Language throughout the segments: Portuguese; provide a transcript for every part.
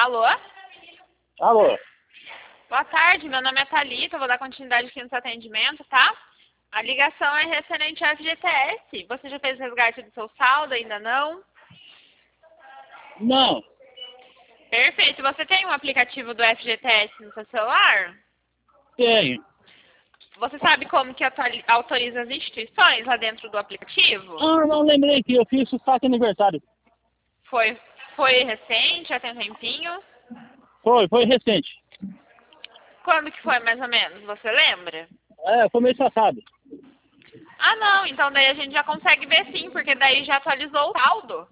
Alô? Alô? Boa tarde, meu nome é Thalita, eu vou dar continuidade aqui no seu atendimento, tá? A ligação é referente ao FGTS. Você já fez o resgate do seu saldo? Ainda não? Não. Perfeito. Você tem um aplicativo do FGTS no seu celular? Tenho. Você sabe como que autoriza as instituições lá dentro do aplicativo? Ah, não, lembrei que eu fiz o saque aniversário. Foi recente, já tem um tempinho? Foi recente. Quando que foi, mais ou menos? Você lembra? Foi mês passado. Ah, não. Então daí a gente já consegue ver sim, porque daí já atualizou o saldo.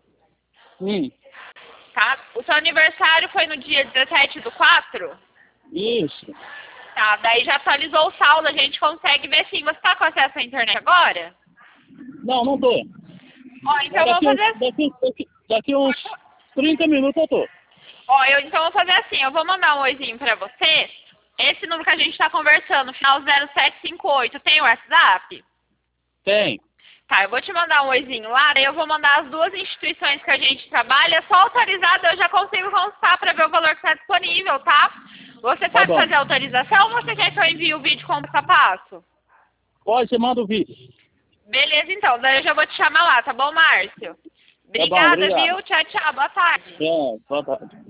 Tá? O seu aniversário foi no dia 17/4? Isso. Tá, daí já atualizou o saldo, a gente consegue ver sim. Você tá com acesso à internet agora? Não, não tô. Ó, então vamos fazer assim. Daqui uns 30 minutos eu tô. Ó, então vou fazer assim, eu vou mandar um oizinho pra você. Esse número que a gente tá conversando, final 0758, tem o WhatsApp? Tem. Tá, eu vou te mandar um oizinho lá, daí eu vou mandar as duas instituições que a gente trabalha, só autorizado eu já consigo constar pra ver o valor que tá disponível, tá? Você Tá sabe bom. fazer a autorização ou você quer que eu envie o vídeo com o passo a passo? Pode, você manda o vídeo. Beleza, então, daí eu já vou te chamar lá, tá bom, Márcio? Tá bom, Obrigada, obrigado. viu? Tchau, tchau, boa tarde. Tchau, boa tarde.